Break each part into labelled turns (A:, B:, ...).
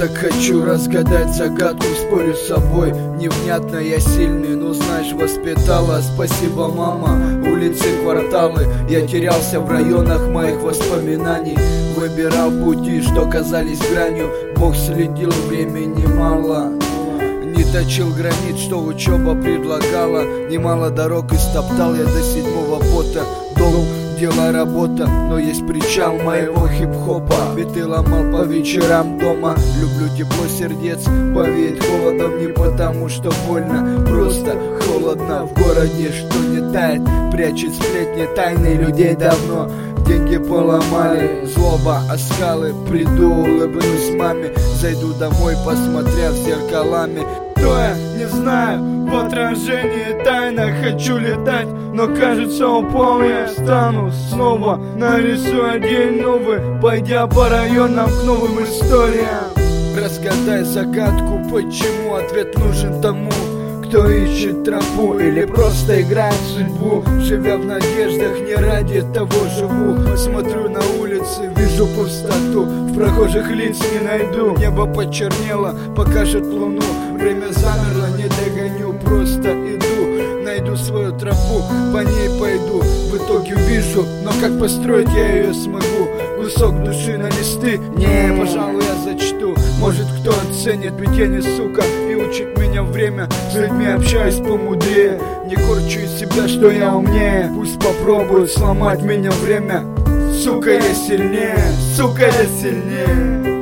A: так хочу разгадать загадку, спорю с собой. Невнятно я сильный, но знаешь, воспитала. Спасибо, мама, улицы, кварталы. Я терялся в районах моих воспоминаний, выбирал пути, что казались гранью. Бог следил, времени мало. Не точил гранит, что учеба предлагала. Немало дорог истоптал я до 7-го пота. Дом, дело, работа, но есть причал моего хип-хопа. Биты ломал по вечерам дома. Люблю тепло сердец, повеет холодом. Не потому что больно, просто холодно в городе, что не тает. Прячет сплетни тайны людей давно. Деньги поломали, злоба, оскалы. Приду, улыбнусь маме, зайду домой, посмотрев зеркалами. Кто я, не знаю, в отражении тайна. Хочу летать, но кажется, упал я. Встану снова, нарисую день новый, пойдя по районам к новым историям. Разгадай загадку, почему ответ нужен тому, кто ищет тропу или просто играет в судьбу. Живя в надеждах, не ради того живу. Смотрю на улицы, вижу пустоту, в прохожих лиц не найду. Небо почернело, покажет луну. Время замерло, не догоню, просто иду. Найду свою тропу, по ней пойду. В итоге вижу, но как построить я ее смогу? Кусок души на листы, не, пожалуй, я зачту. Может, кто оценит, ведь я не сука, и учит меня время. С людьми общаюсь помудрее, не корчу из себя, что я умнее. Пусть попробуют сломать меня время. Сука, я сильнее, сука, я сильнее.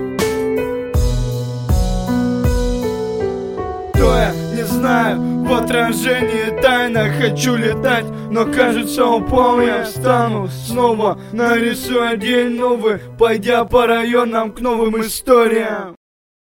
A: Кто я, не знаю, в отражении тайна. Хочу летать, но кажется, упал я. Встану снова, нарисую день новый, пойдя по районам к новым историям.